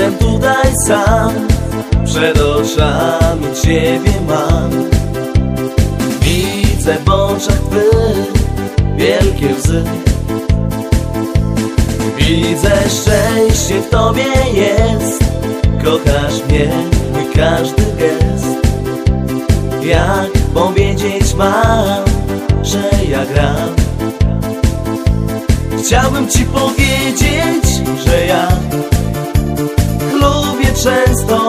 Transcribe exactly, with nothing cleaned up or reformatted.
jestem tutaj sam, przed oczami Ciebie mam. Widzę w oczach Twych wielkie łzy. Widzę, szczęście w Tobie jest. Kochasz mnie, mój każdy gest. Jak powiedzieć mam, że ja gram? Chciałbym Ci powiedzieć, że ja lubię często